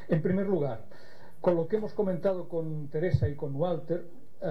En primer lugar, con lo que hemos comentado con Teresa y con Walter,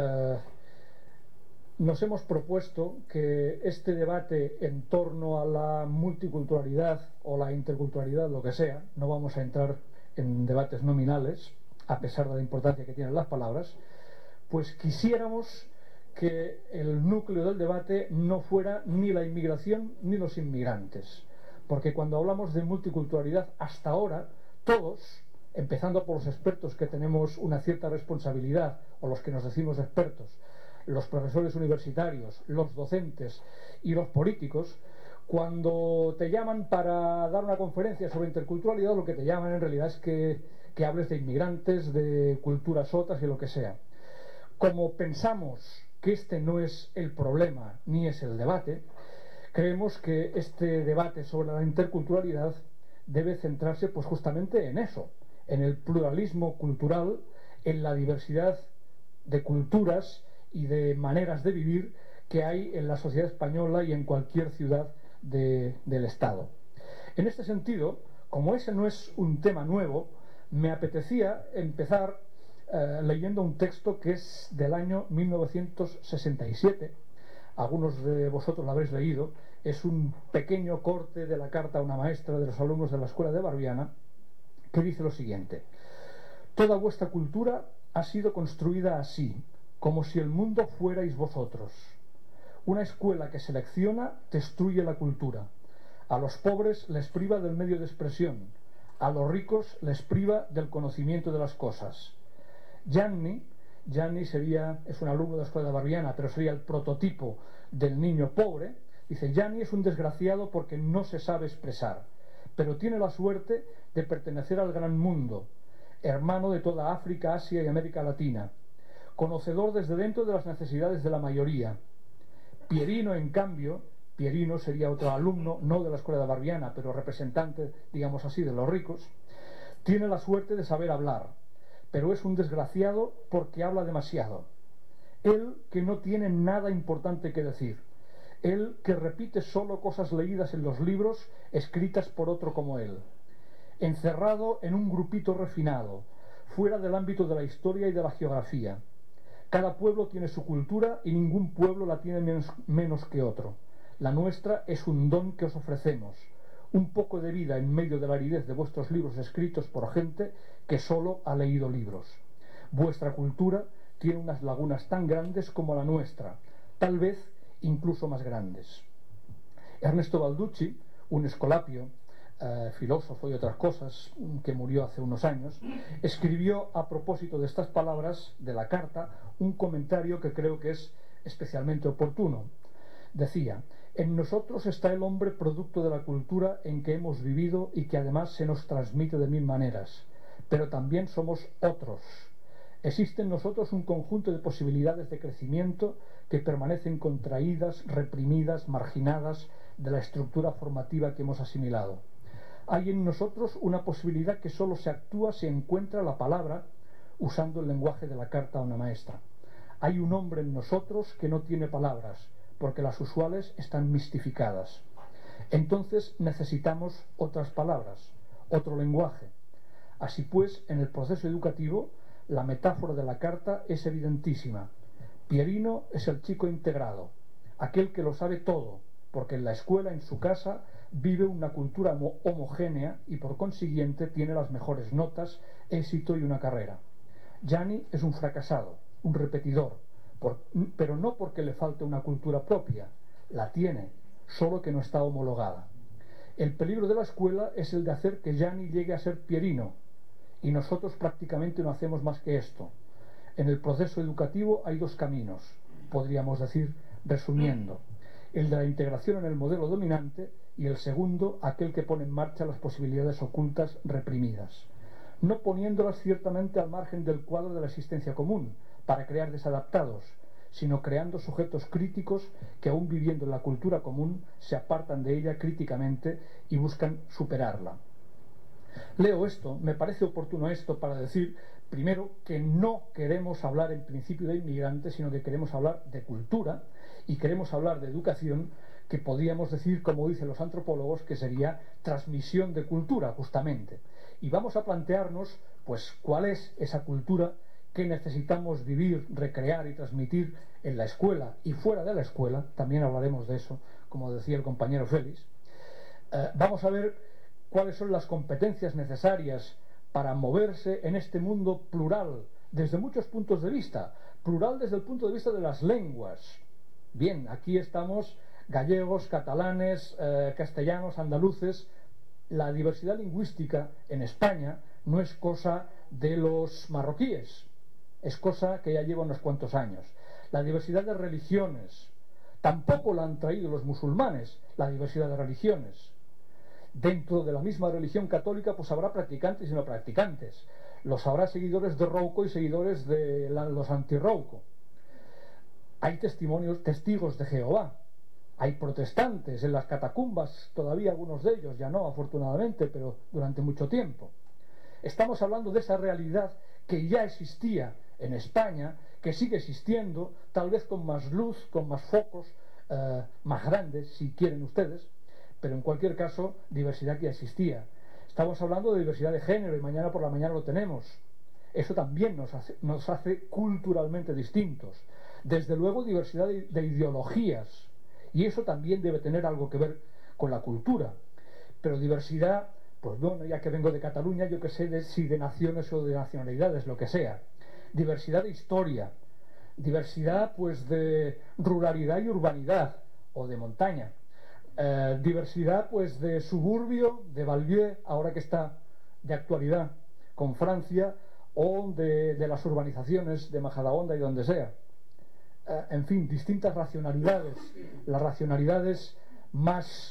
nos hemos propuesto que este debate en torno a la multiculturalidad o la interculturalidad, lo que sea, no vamos a entrar en debates nominales, a pesar de la importancia que tienen las palabras, pues quisiéramos que el núcleo del debate no fuera ni la inmigración ni los inmigrantes, porque cuando hablamos de multiculturalidad hasta ahora, todos, empezando por los expertos que tenemos una cierta responsabilidad, o los que nos decimos expertos, los profesores universitarios, los docentes y los políticos, cuando te llaman para dar una conferencia sobre interculturalidad, lo que te llaman en realidad es que hables de inmigrantes, de culturas otras y lo que sea. Como pensamos que este no es el problema ni es el debate, creemos que este debate sobre la interculturalidad debe centrarse pues justamente en eso, en el pluralismo cultural, en la diversidad de culturas y de maneras de vivir que hay en la sociedad española y en cualquier ciudad del Estado. En este sentido, como ese no es un tema nuevo, me apetecía empezar leyendo un texto que es del año 1967. Algunos de vosotros lo habréis leído. Es un pequeño corte de la carta a una maestra de los alumnos de la escuela de Barbiana, que dice lo siguiente: toda vuestra cultura ha sido construida así, como si el mundo fuerais vosotros. Una escuela que selecciona destruye la cultura. A los pobres les priva del medio de expresión, a los ricos les priva del conocimiento de las cosas. Gianni es un alumno de la escuela de Barbiana, pero sería el prototipo del niño pobre. Dice: Gianni es un desgraciado porque no se sabe expresar, pero tiene la suerte de pertenecer al gran mundo, hermano de toda África, Asia y América Latina, conocedor desde dentro de las necesidades de la mayoría. Pierino, en cambio, Pierino sería otro alumno, no de la escuela de Barbiana, pero representante, digamos así, de los ricos, tiene la suerte de saber hablar, pero es un desgraciado porque habla demasiado. Él que no tiene nada importante que decir, él que repite solo cosas leídas en los libros escritas por otro como él, encerrado en un grupito refinado, fuera del ámbito de la historia y de la geografía. Cada pueblo tiene su cultura y ningún pueblo la tiene menos que otro. La nuestra es un don que os ofrecemos, un poco de vida en medio de la aridez de vuestros libros escritos por gente que solo ha leído libros. Vuestra cultura tiene unas lagunas tan grandes como la nuestra, tal vez incluso más grandes. Ernesto Balducci, un escolapio, filósofo y otras cosas, que murió hace unos años, escribió a propósito de estas palabras de la carta un comentario que creo que es especialmente oportuno. Decía: en nosotros está el hombre producto de la cultura en que hemos vivido y que además se nos transmite de mil maneras, pero también somos otros. Existe en nosotros un conjunto de posibilidades de crecimiento que permanecen contraídas, reprimidas, marginadas de la estructura formativa que hemos asimilado. Hay en nosotros una posibilidad que solo se actúa si encuentra la palabra, usando el lenguaje de la carta a una maestra. Hay un hombre en nosotros que no tiene palabras, porque las usuales están mistificadas. Entonces necesitamos otras palabras, otro lenguaje. Así pues, en el proceso educativo, la metáfora de la carta es evidentísima. Pierino es el chico integrado, aquel que lo sabe todo, porque en la escuela, en su casa, vive una cultura homogénea y por consiguiente tiene las mejores notas, éxito y una carrera. Gianni es un fracasado, un repetidor, pero no porque le falte una cultura propia, la tiene, solo que no está homologada. El peligro de la escuela es el de hacer que Gianni llegue a ser Pierino, y nosotros prácticamente no hacemos más que esto. En el proceso educativo hay dos caminos, podríamos decir, resumiendo: el de la integración en el modelo dominante y el segundo, aquel que pone en marcha las posibilidades ocultas reprimidas, no poniéndolas ciertamente al margen del cuadro de la existencia común para crear desadaptados, sino creando sujetos críticos que, aún viviendo en la cultura común, se apartan de ella críticamente y buscan superarla. Leo esto, me parece oportuno esto para decir, primero, que no queremos hablar en principio de inmigrantes, sino que queremos hablar de cultura y queremos hablar de educación, que podríamos decir, como dicen los antropólogos, que sería transmisión de cultura, justamente. y vamos a plantearnos pues cuál es esa cultura que necesitamos vivir, recrear y transmitir en la escuela y fuera de la escuela. También hablaremos de eso, como decía el compañero Félix. Vamos a ver cuáles son las competencias necesarias para moverse en este mundo plural desde muchos puntos de vista. Plural desde el punto de vista de las lenguas. Bien, aquí estamos gallegos, catalanes, castellanos, andaluces. La diversidad lingüística en España no es cosa de los marroquíes, es cosa que ya lleva unos cuantos años. La diversidad de religiones tampoco la han traído los musulmanes, la diversidad de religiones. Dentro de la misma religión católica pues habrá practicantes y no practicantes. Los habrá seguidores de Rouco y seguidores de los anti-Rouco. Hay testigos de Jehová. Hay protestantes en las catacumbas, todavía algunos de ellos, ya no afortunadamente, pero durante mucho tiempo. Estamos hablando de esa realidad que ya existía en España, que sigue existiendo, tal vez con más luz, con más focos, más grandes, si quieren ustedes, pero en cualquier caso, diversidad que ya existía. Estamos hablando de diversidad de género y mañana por la mañana lo tenemos. Eso también nos hace culturalmente distintos. Desde luego, diversidad de ideologías, y eso también debe tener algo que ver con la cultura. Pero diversidad, pues bueno, ya que vengo de Cataluña, yo que sé si de naciones o de nacionalidades, lo que sea. Diversidad de historia, diversidad pues de ruralidad y urbanidad, o de montaña. Diversidad pues de suburbio, de banlieue, ahora que está de actualidad con Francia, o de las urbanizaciones de Majadahonda y donde sea. En fin, distintas racionalidades, las racionalidades más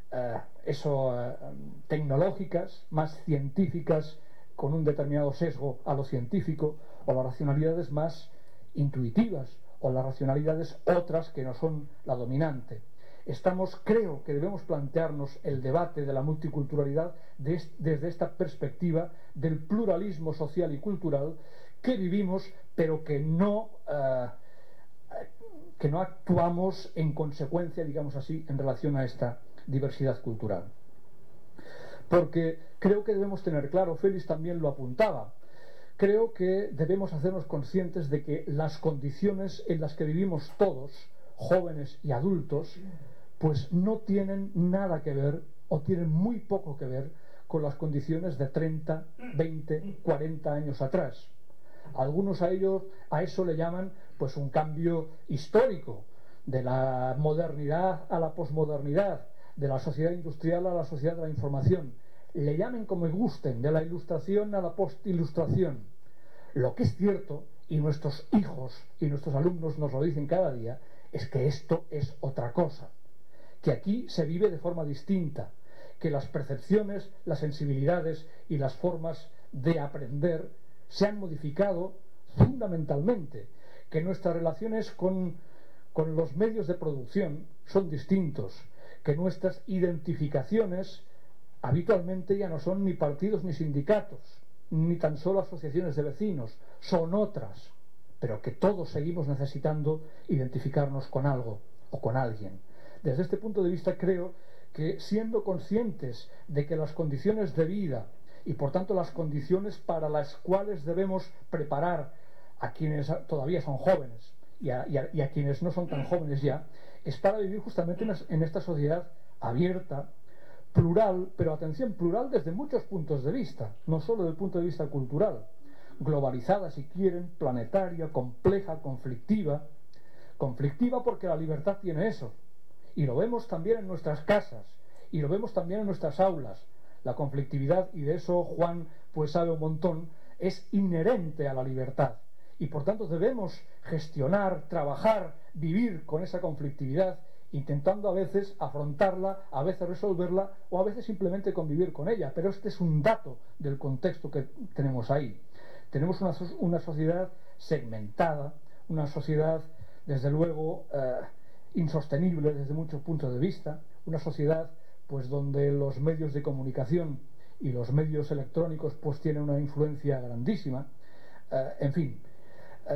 tecnológicas, más científicas, con un determinado sesgo a lo científico, o las racionalidades más intuitivas, o las racionalidades otras que no son la dominante. Creo que debemos plantearnos el debate de la multiculturalidad desde esta perspectiva del pluralismo social y cultural que vivimos, pero que no actuamos en consecuencia, digamos así, en relación a esta diversidad cultural. Porque creo que debemos tener claro, Félix también lo apuntaba, creo que debemos hacernos conscientes de que las condiciones en las que vivimos todos, jóvenes y adultos, pues no tienen nada que ver, o tienen muy poco que ver, con las condiciones de 30, 20, 40 años atrás. Algunos a eso le llaman pues un cambio histórico, de la modernidad a la posmodernidad, de la sociedad industrial a la sociedad de la información. Le llamen como gusten, de la ilustración a la postilustración. Lo que es cierto, y nuestros hijos y nuestros alumnos nos lo dicen cada día, es que esto es otra cosa, que aquí se vive de forma distinta, que las percepciones, las sensibilidades y las formas de aprender se han modificado fundamentalmente, que nuestras relaciones con los medios de producción son distintos, que nuestras identificaciones habitualmente ya no son ni partidos ni sindicatos, ni tan solo asociaciones de vecinos, son otras, pero que todos seguimos necesitando identificarnos con algo o con alguien. Desde este punto de vista creo que, siendo conscientes de que las condiciones de vida y por tanto las condiciones para las cuales debemos preparar a quienes todavía son jóvenes y a quienes no son tan jóvenes ya, es para vivir justamente en esta sociedad abierta, plural, pero atención, plural desde muchos puntos de vista, no solo desde el punto de vista cultural, globalizada si quieren, planetaria, compleja, conflictiva porque la libertad tiene eso, y lo vemos también en nuestras casas, y lo vemos también en nuestras aulas. La conflictividad, y de eso Juan pues sabe un montón, es inherente a la libertad, y por tanto debemos gestionar, trabajar, vivir con esa conflictividad, intentando a veces afrontarla, a veces resolverla, o a veces simplemente convivir con ella. Pero este es un dato del contexto que tenemos ahí. Tenemos una sociedad segmentada, una sociedad desde luego insostenible desde muchos puntos de vista, una sociedad pues donde los medios de comunicación y los medios electrónicos pues tienen una influencia grandísima. En fin,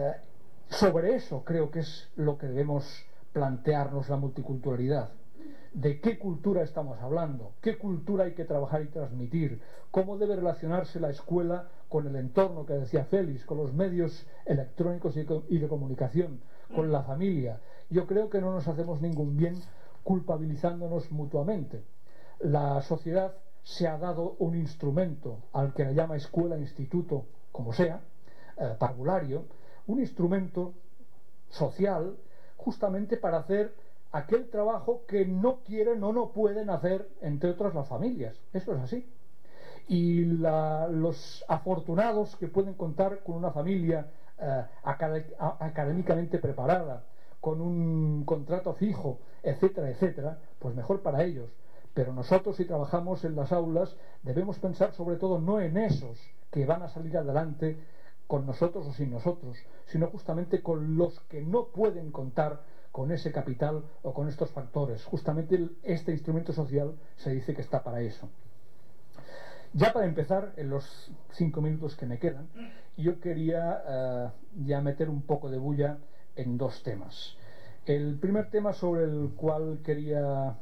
sobre eso creo que es lo que debemos plantearnos, la multiculturalidad. de qué cultura estamos hablando, qué cultura hay que trabajar y transmitir, cómo debe relacionarse la escuela con el entorno que decía Félix, con los medios electrónicos y de comunicación, con la familia. Yo creo que no nos hacemos ningún bien culpabilizándonos mutuamente. La sociedad se ha dado un instrumento al que le llama escuela, instituto, como sea, parvulario, un instrumento social justamente para hacer aquel trabajo que no quieren o no pueden hacer, entre otras, las familias. Eso es así. Y los afortunados que pueden contar con una familia académicamente preparada, con un contrato fijo, etcétera, etcétera, pues mejor para ellos. Pero nosotros, si trabajamos en las aulas, debemos pensar sobre todo no en esos que van a salir adelante con nosotros o sin nosotros, sino justamente con los que no pueden contar con ese capital o con estos factores. Justamente este instrumento social se dice que está para eso. Ya para empezar, en los 5 minutos que me quedan, yo quería ya meter un poco de bulla en 2 temas. El primer tema sobre el cual quería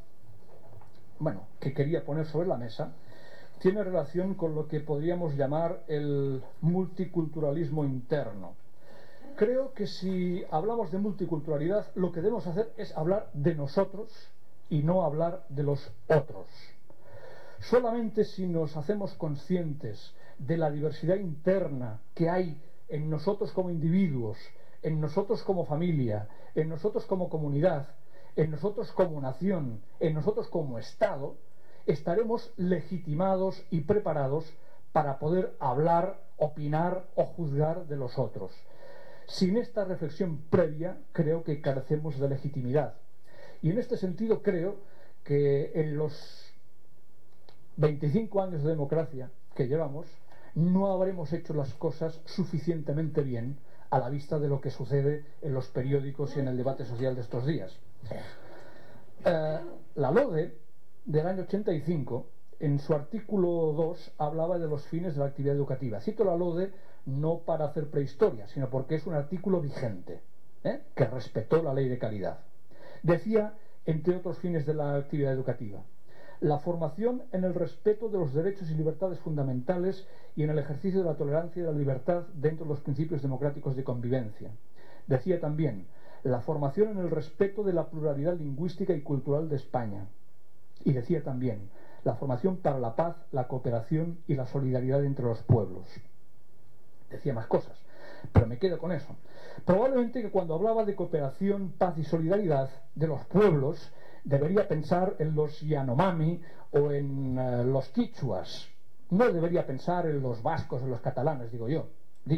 poner sobre la mesa tiene relación con lo que podríamos llamar el multiculturalismo interno. Creo que si hablamos de multiculturalidad, lo que debemos hacer es hablar de nosotros y no hablar de los otros. Solamente si nos hacemos conscientes de la diversidad interna que hay en nosotros como individuos, en nosotros como familia, en nosotros como comunidad, en nosotros como nación, en nosotros como Estado, estaremos legitimados y preparados para poder hablar, opinar o juzgar de los otros. Sin esta reflexión previa, creo que carecemos de legitimidad. Y en este sentido creo que en los 25 años de democracia que llevamos, no habremos hecho las cosas suficientemente bien a la vista de lo que sucede en los periódicos y en el debate social de estos días. La LODE del año 85, en su artículo 2, hablaba de los fines de la actividad educativa. Cito la LODE no para hacer prehistoria, sino porque es un artículo vigente, que respetó la ley de calidad. Decía, entre otros fines de la actividad educativa, la formación en el respeto de los derechos y libertades fundamentales y en el ejercicio de la tolerancia y de la libertad dentro de los principios democráticos de convivencia. Decía también, la formación en el respeto de la pluralidad lingüística y cultural de España. Y decía también, la formación para la paz, la cooperación y la solidaridad entre los pueblos. Decía más cosas, pero me quedo con eso. Probablemente que cuando hablaba de cooperación, paz y solidaridad de los pueblos, debería pensar en los Yanomami o en los quichuas. No debería pensar en los vascos o los catalanes, digo yo.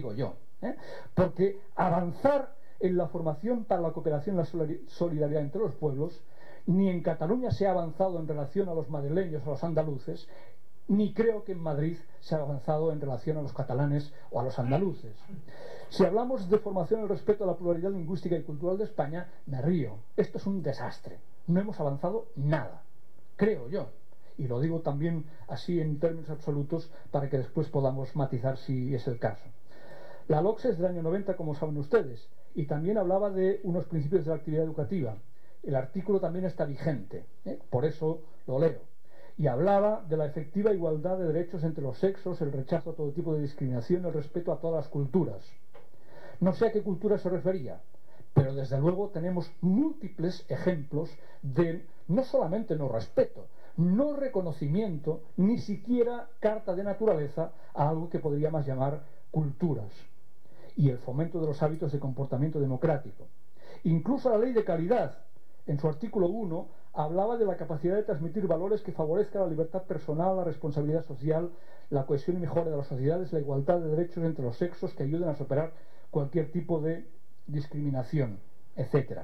Porque avanzar en la formación para la cooperación y la solidaridad entre los pueblos, ni en Cataluña se ha avanzado en relación a los madrileños o a los andaluces, ni creo que en Madrid se ha avanzado en relación a los catalanes o a los andaluces. Si hablamos de formación en el respeto a la pluralidad lingüística y cultural de España, me río. Esto es un desastre. No hemos avanzado nada, creo yo. Y lo digo también así en términos absolutos para que después podamos matizar si es el caso. La LOCSE es del año 90, como saben ustedes, y también hablaba de unos principios de la actividad educativa. El artículo también está vigente, por eso lo leo. Y hablaba de la efectiva igualdad de derechos entre los sexos, el rechazo a todo tipo de discriminación, el respeto a todas las culturas. No sé a qué cultura se refería, pero desde luego tenemos múltiples ejemplos de no solamente no respeto, no reconocimiento, ni siquiera carta de naturaleza a algo que podríamos llamar culturas, y el fomento de los hábitos de comportamiento democrático. Incluso la ley de calidad, en su artículo 1, hablaba de la capacidad de transmitir valores que favorezcan la libertad personal, la responsabilidad social, la cohesión y mejora de las sociedades, la igualdad de derechos entre los sexos que ayuden a superar cualquier tipo de discriminación, etc.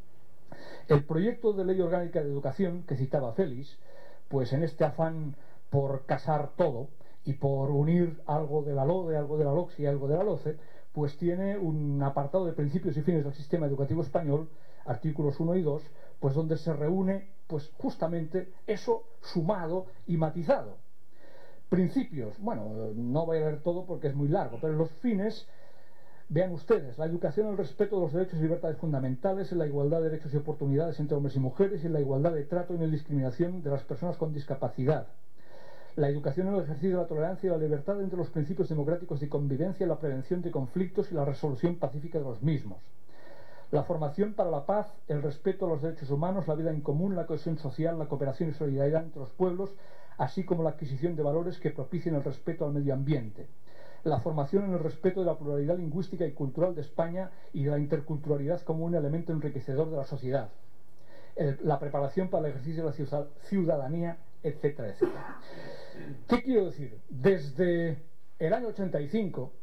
El proyecto de ley orgánica de educación que citaba Félix, pues en este afán por casar todo y por unir algo de la LODE, algo de la LOCSE y algo de la LOCE, pues tiene un apartado de principios y fines del sistema educativo español, artículos 1 y 2, pues donde se reúne pues justamente eso sumado y matizado. Principios, bueno, no voy a leer todo porque es muy largo, pero los fines Vean ustedes, la educación en el respeto de los derechos y libertades fundamentales, en la igualdad de derechos y oportunidades entre hombres y mujeres y en la igualdad de trato y no discriminación de las personas con discapacidad. La educación en el ejercicio de la tolerancia y la libertad entre los principios democráticos de convivencia, la prevención de conflictos y la resolución pacífica de los mismos. La formación para la paz, el respeto a los derechos humanos, la vida en común, la cohesión social, la cooperación y solidaridad entre los pueblos, así como la adquisición de valores que propicien el respeto al medio ambiente. La formación en el respeto de la pluralidad lingüística y cultural de España y de la interculturalidad como un elemento enriquecedor de la sociedad. La preparación para el ejercicio de la ciudadanía, etcétera, etcétera. ¿Qué quiero decir? Desde el año 85,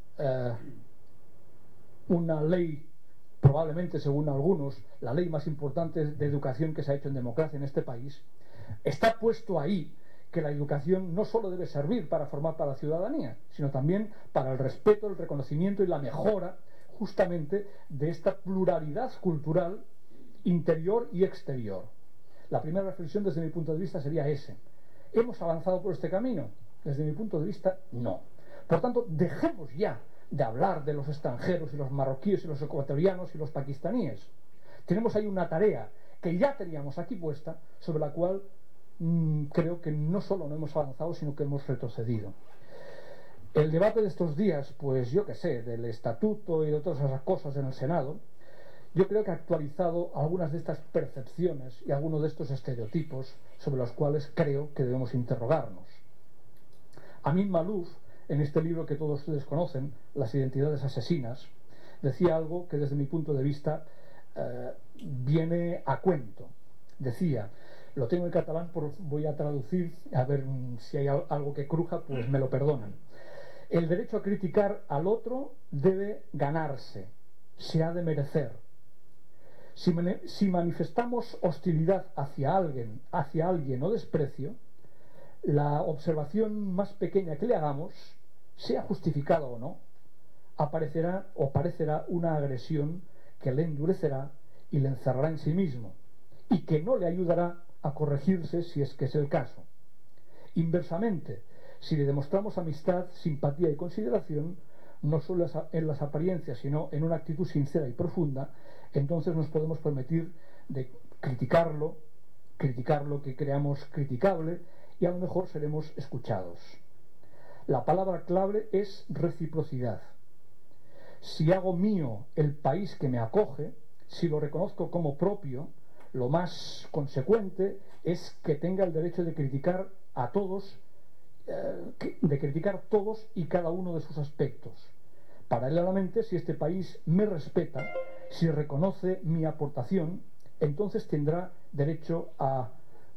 una ley, probablemente según algunos, la ley más importante de educación que se ha hecho en democracia en este país, está puesto ahí que la educación no solo debe servir para formar para la ciudadanía, sino también para el respeto, el reconocimiento y la mejora justamente de esta pluralidad cultural interior y exterior. La primera reflexión desde mi punto de vista sería ese. ¿Hemos avanzado por este camino? Desde mi punto de vista, no. Por tanto, dejemos ya de hablar de los extranjeros y los marroquíes y los ecuatorianos y los pakistaníes. Tenemos ahí una tarea que ya teníamos aquí puesta, sobre la cual creo que no solo no hemos avanzado, sino que hemos retrocedido. El debate de estos días, pues yo qué sé, del estatuto y de todas esas cosas en el Senado, yo creo que ha actualizado algunas de estas percepciones y algunos de estos estereotipos sobre los cuales creo que debemos interrogarnos. Amin Maalouf, en este libro que todos ustedes conocen, Las identidades asesinas, decía algo que desde mi punto de vista viene a cuento. Decía, lo tengo en catalán, voy a traducir, a ver si hay algo que cruja, pues me lo perdonan. El derecho a criticar al otro debe ganarse, se ha de merecer. Si manifestamos hostilidad hacia alguien o desprecio, la observación más pequeña que le hagamos, sea justificada o no, aparecerá o parecerá una agresión que le endurecerá y le encerrará en sí mismo, y que no le ayudará a corregirse si es que es el caso. Inversamente, si le demostramos amistad, simpatía y consideración, no solo en las apariencias, sino en una actitud sincera y profunda, entonces nos podemos permitir de criticar lo que creamos criticable, y a lo mejor seremos escuchados. La palabra clave es reciprocidad. Si hago mío el país que me acoge, si lo reconozco como propio, lo más consecuente es que tenga el derecho de criticar a todos, de criticar todos y cada uno de sus aspectos. Paralelamente, si este país me respeta, si reconoce mi aportación, entonces tendrá derecho a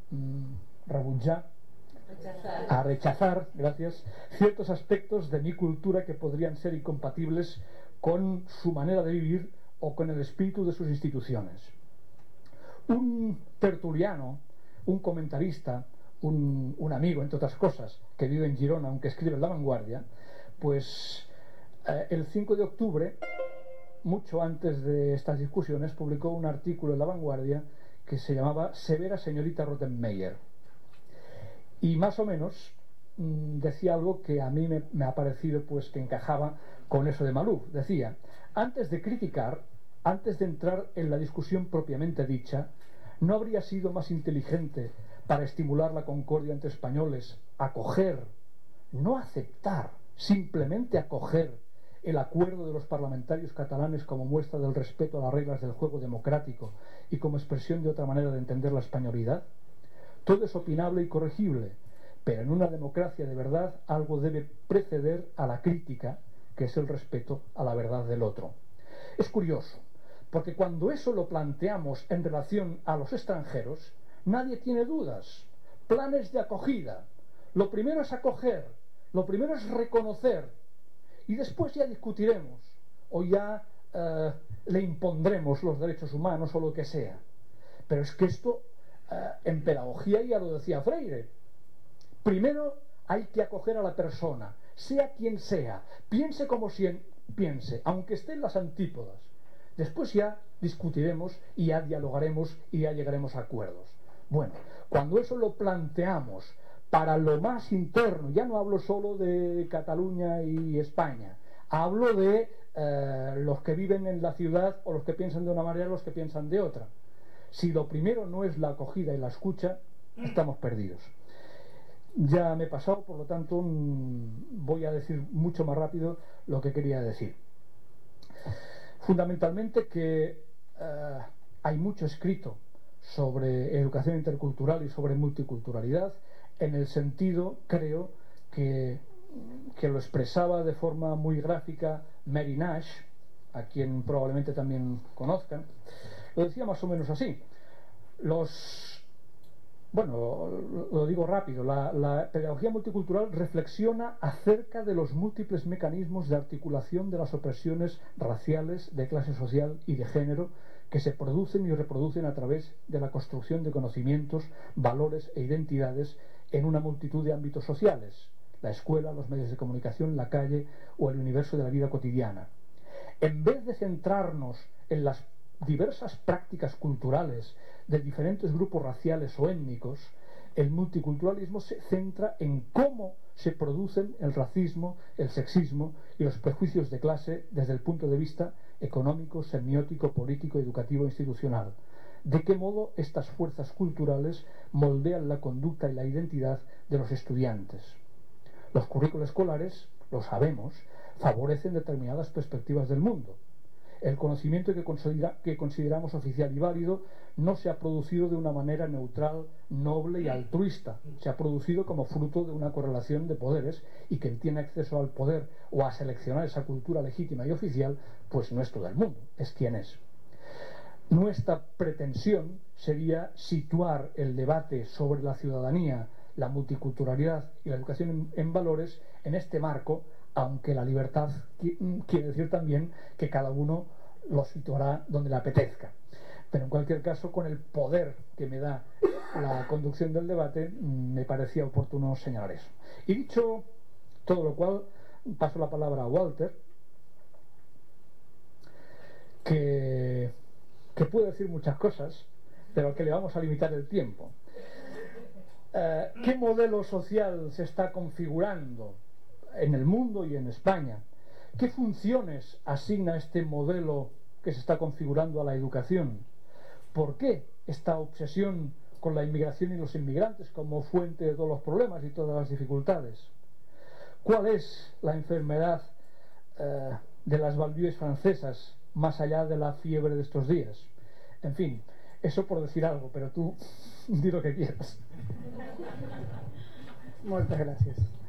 rechazar, gracias, ciertos aspectos de mi cultura que podrían ser incompatibles con su manera de vivir o con el espíritu de sus instituciones. Un tertuliano, un comentarista, un amigo, entre otras cosas, que vive en Girona, aunque escribe en La Vanguardia, pues el 5 de octubre, mucho antes de estas discusiones, publicó un artículo en La Vanguardia que se llamaba Severa señorita Rottenmeier. Y más o menos decía algo que a mí me ha parecido pues que encajaba con eso de Maalouf. Decía, antes de criticar, antes de entrar en la discusión propiamente dicha, ¿no habría sido más inteligente para estimular la concordia entre españoles acoger, no aceptar, simplemente acoger el acuerdo de los parlamentarios catalanes como muestra del respeto a las reglas del juego democrático y como expresión de otra manera de entender la españolidad? Todo es opinable y corregible, pero en una democracia de verdad algo debe preceder a la crítica, que es el respeto a la verdad del otro. Es curioso, porque cuando eso lo planteamos en relación a los extranjeros, nadie tiene dudas. Planes de acogida. Lo primero es acoger, lo primero es reconocer, y después ya discutiremos, o ya le impondremos los derechos humanos o lo que sea. Pero es que esto, en pedagogía ya lo decía Freire. Primero hay que acoger a la persona, sea quien sea, piense como piense, aunque esté en las antípodas. Después ya discutiremos y ya dialogaremos y ya llegaremos a acuerdos. Bueno, cuando eso lo planteamos para lo más interno, ya no hablo solo de Cataluña y España, hablo de los que viven en la ciudad o los que piensan de una manera o los que piensan de otra. Si lo primero no es la acogida y la escucha, estamos perdidos. Ya me he pasado, por lo tanto voy a decir mucho más rápido lo que quería decir. Fundamentalmente que hay mucho escrito sobre educación intercultural y sobre multiculturalidad, en el sentido, creo, que lo expresaba de forma muy gráfica Mary Nash, a quien probablemente también conozcan. Lo decía más o menos así. Bueno, lo digo rápido, la pedagogía multicultural reflexiona acerca de los múltiples mecanismos de articulación de las opresiones raciales, de clase social y de género que se producen y reproducen a través de la construcción de conocimientos, valores e identidades en una multitud de ámbitos sociales: la escuela, los medios de comunicación, la calle o el universo de la vida cotidiana. En vez de centrarnos en las diversas prácticas culturales de diferentes grupos raciales o étnicos, el multiculturalismo se centra en cómo se producen el racismo, el sexismo y los prejuicios de clase desde el punto de vista económico, semiótico, político, educativo e institucional. De qué modo estas fuerzas culturales moldean la conducta y la identidad de los estudiantes. Los currículos escolares, lo sabemos, favorecen determinadas perspectivas del mundo. El conocimiento que consideramos oficial y válido no se ha producido de una manera neutral, noble y altruista. Se ha producido como fruto de una correlación de poderes, y quien tiene acceso al poder o a seleccionar esa cultura legítima y oficial, pues no es todo el mundo, es quien es. Nuestra pretensión sería situar el debate sobre la ciudadanía, la multiculturalidad y la educación en valores en este marco, aunque la libertad quiere decir también que cada uno lo situará donde le apetezca. Pero en cualquier caso, con el poder que me da la conducción del debate, me parecía oportuno señalar eso. Y dicho todo lo cual, paso la palabra a Walter, que puede decir muchas cosas, pero que le vamos a limitar el tiempo. ¿Qué modelo social se está configurando en el mundo y en España? ¿Qué funciones asigna este modelo que se está configurando a la educación? ¿Por qué esta obsesión con la inmigración y los inmigrantes como fuente de todos los problemas y todas las dificultades? ¿Cuál es la enfermedad de las banlieues francesas más allá de la fiebre de estos días? En fin, eso por decir algo, pero tú di lo que quieras. Muchas gracias.